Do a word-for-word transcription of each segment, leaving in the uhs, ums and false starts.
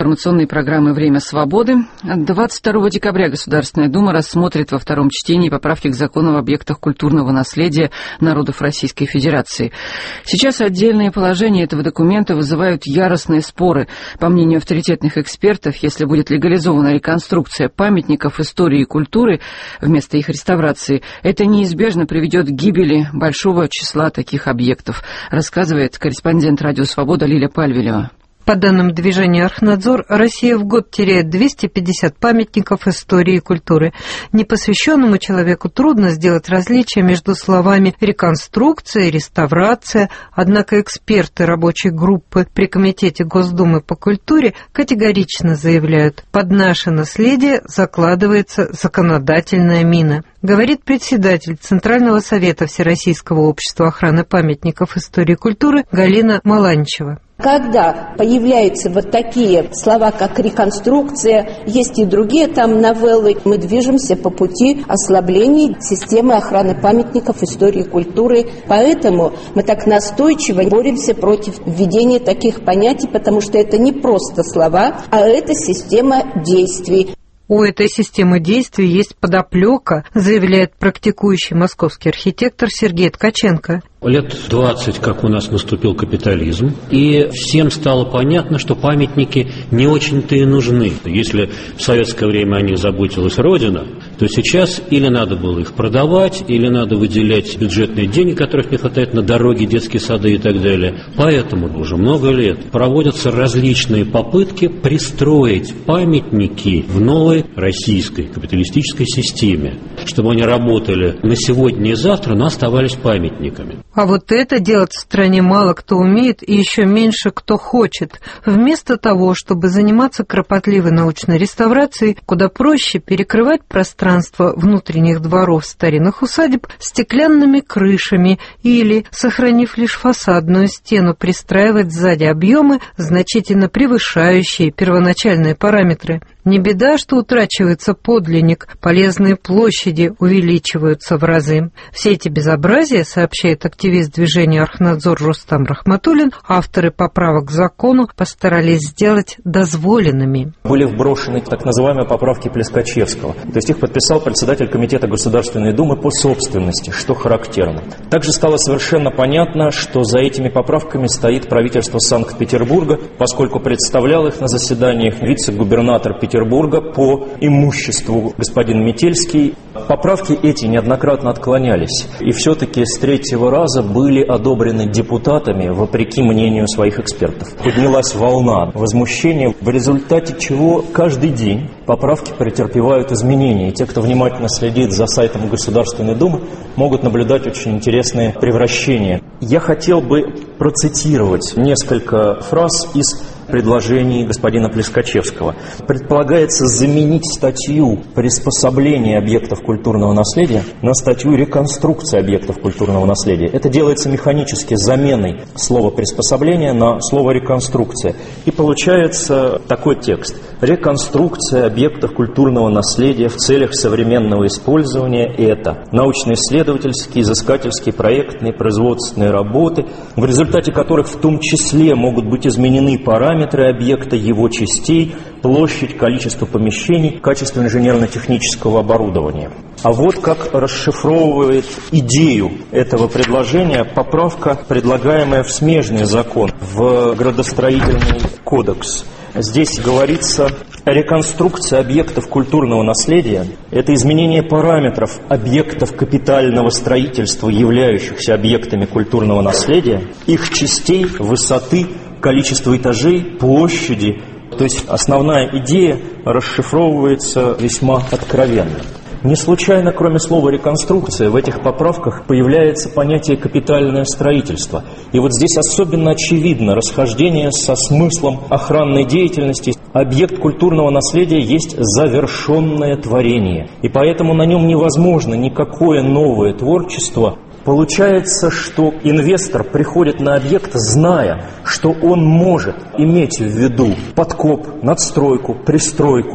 информационной программы «Время свободы». двадцать второго декабря Государственная Дума рассмотрит во втором чтении поправки к закону об объектах культурного наследия народов Российской Федерации. Сейчас отдельные положения этого документа вызывают яростные споры. По мнению авторитетных экспертов, если будет легализована реконструкция памятников истории и культуры вместо их реставрации, это неизбежно приведет к гибели большого числа таких объектов, рассказывает корреспондент «Радио Свобода» Лиля Пальвелева. По данным движения «Архнадзор», Россия в год теряет двести пятьдесят памятников истории и культуры. Непосвященному человеку трудно сделать различие между словами «реконструкция» и «реставрация», однако эксперты рабочей группы при Комитете Госдумы по культуре категорично заявляют, под наше наследие закладывается законодательная мина. Говорит председатель Центрального совета Всероссийского общества охраны памятников истории и культуры Галина Маланчева. Когда появляются вот такие слова, как реконструкция, есть и другие там новеллы, мы движемся по пути ослабления системы охраны памятников истории и культуры. Поэтому мы так настойчиво боремся против введения таких понятий, потому что это не просто слова, а это система действий. У этой системы действий есть подоплека, заявляет практикующий московский архитектор Сергей Ткаченко. Лет двадцать, как у нас наступил капитализм, и всем стало понятно, что памятники не очень-то и нужны. Если в советское время о них заботилась Родина, то сейчас или надо было их продавать, или надо выделять бюджетные деньги, которых не хватает на дороги, детские сады и так далее. Поэтому уже много лет проводятся различные попытки пристроить памятники в новой российской капиталистической системе, чтобы они работали на сегодня и завтра, но оставались памятниками. А вот это делать в стране мало кто умеет и еще меньше кто хочет. Вместо того, чтобы заниматься кропотливой научной реставрацией, куда проще перекрывать пространство внутренних дворов старинных усадеб стеклянными крышами или, сохранив лишь фасадную стену, пристраивать сзади объемы, значительно превышающие первоначальные параметры. Не беда, что утрачивается подлинник, полезные площади увеличиваются в разы. Все эти безобразия, сообщает активист движения «Архнадзор» Рустам Рахматуллин, авторы поправок к закону постарались сделать дозволенными. Были вброшены так называемые поправки Плескачевского. То есть их подписал председатель Комитета Государственной Думы по собственности, что характерно. Также стало совершенно понятно, что за этими поправками стоит правительство Санкт-Петербурга, поскольку представлял их на заседаниях вице-губернатор Петербурга по имуществу господин Метельский. Поправки эти неоднократно отклонялись, и все-таки с третьего раза были одобрены депутатами, вопреки мнению своих экспертов. Поднялась волна возмущения, в результате чего каждый день поправки претерпевают изменения. И те, кто внимательно следит за сайтом Государственной Думы, могут наблюдать очень интересные превращения. Я хотел бы процитировать несколько фраз из предложений господина Плескачевского. Предполагается заменить статью «Приспособление объектов культурного наследия» на статью «Реконструкция объектов культурного наследия». Это делается механически заменой слова «приспособление» на слово «реконструкция». И получается такой текст. Реконструкция объектов культурного наследия в целях современного использования – это научно-исследовательские, изыскательские, проектные, производственные работы, в результате которых в том числе могут быть изменены параметры объекта, его частей, площадь, количество помещений, качество инженерно-технического оборудования. А вот как расшифровывает идею этого предложения поправка, предлагаемая в смежный закон, в градостроительный кодекс. Здесь говорится: реконструкция объектов культурного наследия – это изменение параметров объектов капитального строительства, являющихся объектами культурного наследия, их частей, высоты, количество этажей, площади. То есть основная идея расшифровывается весьма откровенно. Не случайно, кроме слова «реконструкция», в этих поправках появляется понятие «капитальное строительство». И вот здесь особенно очевидно расхождение со смыслом охранной деятельности. Объект культурного наследия есть завершенное творение, и поэтому на нем невозможно никакое новое творчество. Получается, что инвестор приходит на объект, зная, что он может иметь в виду подкоп, надстройку, пристройку.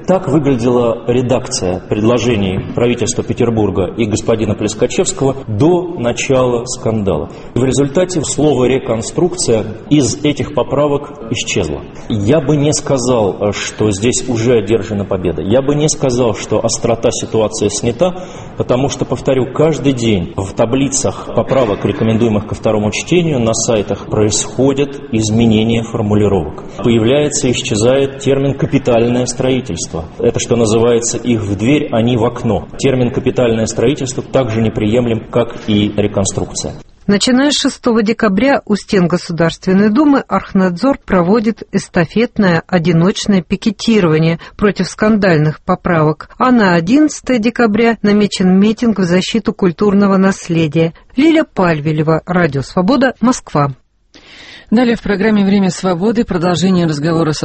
Так выглядела редакция предложений правительства Петербурга и господина Плескачевского до начала скандала. В результате слово «реконструкция» из этих поправок исчезло. Я бы не сказал, что здесь уже одержана победа. Я бы не сказал, что острота ситуации снята, потому что, повторю, каждый день в таблицах поправок, рекомендуемых ко второму чтению, на сайтах происходят изменения формулировок. Появляется и исчезает термин «капитальное строительство». Это, что называется, их в дверь, а не в окно. Термин «капитальное строительство» также неприемлем, как и реконструкция. Начиная с шестого декабря у стен Государственной Думы Архнадзор проводит эстафетное одиночное пикетирование против скандальных поправок, а на одиннадцатое декабря намечен митинг в защиту культурного наследия. Лиля Пальвелева, Радио Свобода, Москва. Далее в программе «Время свободы» продолжение разговора с